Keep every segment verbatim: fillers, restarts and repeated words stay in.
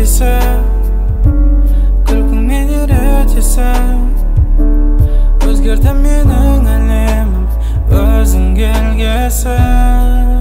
келсе, күлкің мені үйретесің. Өзгерді менің әлемім, өзің келгесін.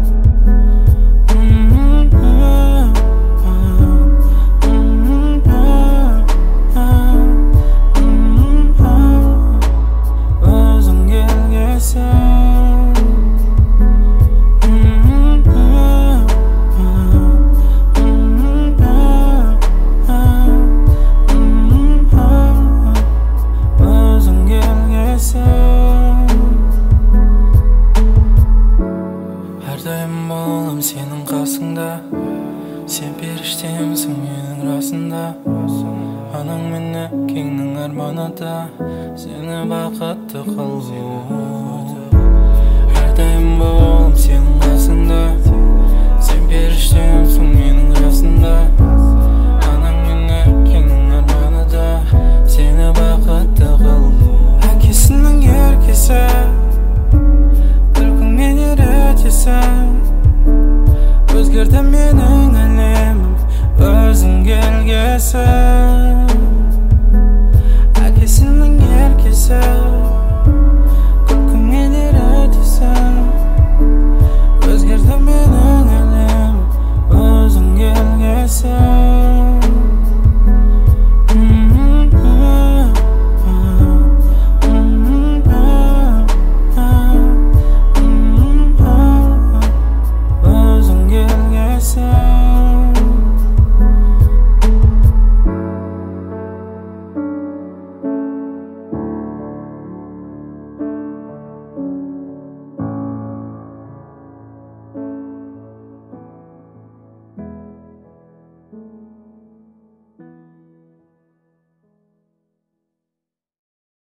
Әрдайым болам сенің қасыңда, сен періштемсің менің расында. Анаң мен әкеңнің арманы да сені бақытты қылу. Әрдайым болам сенің қасыңда, сен періштемсің менің расында.